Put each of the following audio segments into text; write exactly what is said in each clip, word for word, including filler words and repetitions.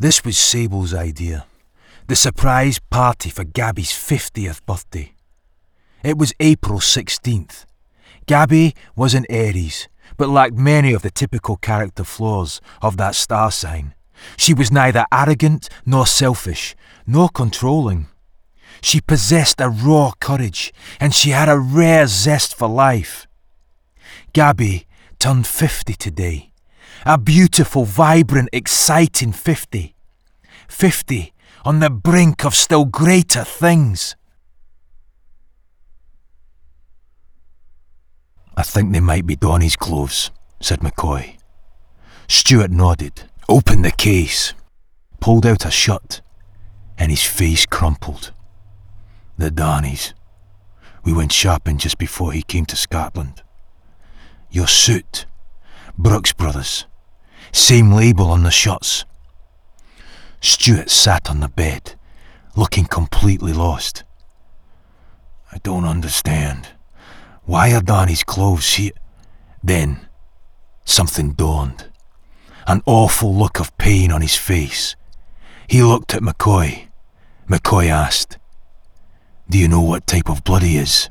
This was Sable's idea. The surprise party for Gabby's fiftieth birthday. It was April sixteenth. Gabby was an Aries, but lacked many of the typical character flaws of that star sign. She was neither arrogant nor selfish, nor controlling. She possessed a raw courage, and she had a rare zest for life. Gabby turned fifty today. A beautiful, vibrant, exciting fifty. Fifty on the brink of still greater things. "I think they might be Donnie's clothes," said McCoy. Stuart nodded, opened the case, pulled out a shirt, and his face crumpled. "The Donnies. We went shopping just before he came to Scotland. Your suit, Brooks Brothers. Same label on the shirts." Stuart sat on the bed, looking completely lost. "I don't understand. Why are Donnie's clothes here?" Then something dawned. An awful look of pain on his face. He looked at McCoy. McCoy asked, "Do you know what type of blood he is?"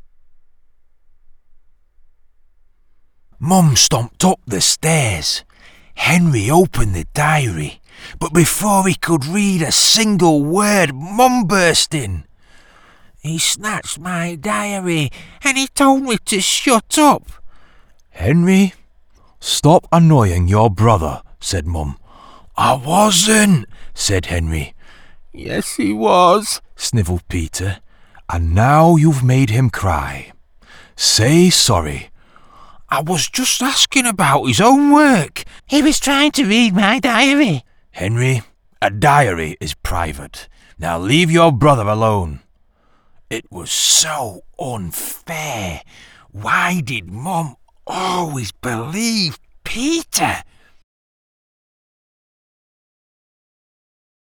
Mum stomped up the stairs. Henry opened the diary, but before he could read a single word, Mum burst in. "He snatched my diary and he told me to shut up." "Henry, stop annoying your brother," said Mum. "I wasn't," said Henry. "Yes, he was," snivelled Peter. "And now you've made him cry. Say sorry." "I was just asking about his own work. He was trying to read my diary." "Henry, a diary is private. Now leave your brother alone." It was so unfair. Why did Mum always believe Peter?